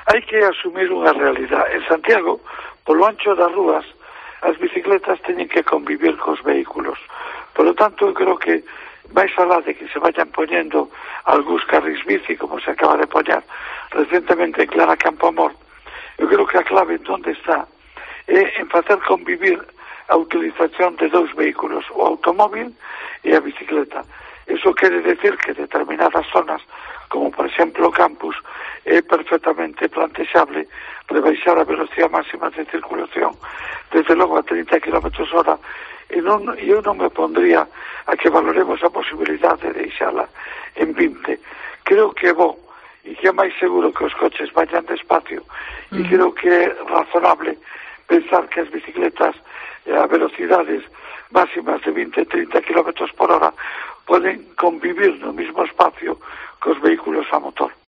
hai que asumir unha realidade. En Santiago, polo ancho das rúas, as bicicletas teñen que convivir cos vehículos. Por lo tanto, eu creo que máis alá de que se vayan poñendo algúns carris bici, como se acaba de poñer recentemente en Clara Campoamor, eu creo que a clave en onde está é en facer convivir a utilización de dous vehículos, o automóvil e a bicicleta. Eso quere decir que determinadas zonas, como por exemplo o campus, é perfectamente plantexable rebaixar a velocidade máxima de circulación desde logo a 30 km/h e eu non me pondría a que valoremos a posibilidade de deixala en 20. Creo que é bo e que é máis seguro que os coches vayan despacio e creo que é razonable pensar que as bicicletas a velocidades máximas de 20-30 km/h poden convivir no mismo espacio cos vehículos a motor.